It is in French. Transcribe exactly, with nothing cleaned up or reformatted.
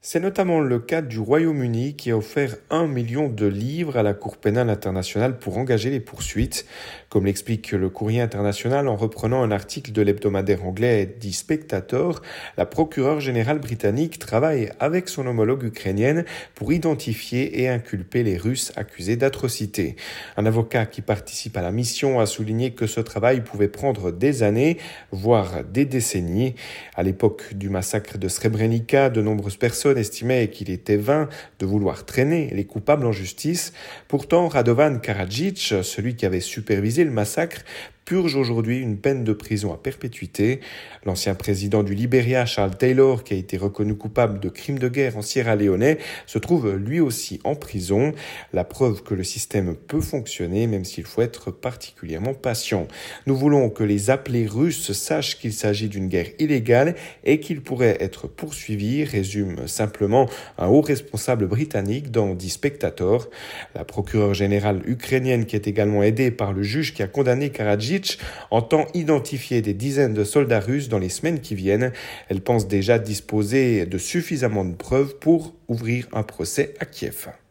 C'est notamment le cas du Royaume-Uni qui a offert un million de livres à la Cour pénale internationale pour engager les poursuites. Comme l'explique le Courrier international en reprenant un article de l'hebdomadaire anglais dit Spectator, la procureure générale britannique travaille avec son homologue ukrainienne pour identifier et inculper les Russes accusés d'atrocités. Un avocat qui participe à la mission a souligné que ce travail pouvait prendre des années, voire des décennies. À l'époque du massacre de Srebrenica, de nombreuses personnes estimaient qu'il était vain de vouloir traîner les coupables en justice. Pourtant, Radovan Karadzic, celui qui avait supervisé le massacre, purge aujourd'hui une peine de prison à perpétuité. L'ancien président du Libéria, Charles Taylor, qui a été reconnu coupable de crimes de guerre en Sierra Leone, se trouve lui aussi en prison. La preuve que le système peut fonctionner, même s'il faut être particulièrement patient. Nous voulons que les appelés russes sachent qu'il s'agit d'une guerre illégale et qu'ils pourraient être poursuivis, résume simplement un haut responsable britannique dans dit Spectator. La procureure générale ukrainienne, qui est également aidée par le juge qui a condamné Karadzic, entend identifier des dizaines de soldats russes dans les semaines qui viennent. Elle pense déjà disposer de suffisamment de preuves pour ouvrir un procès à Kiev.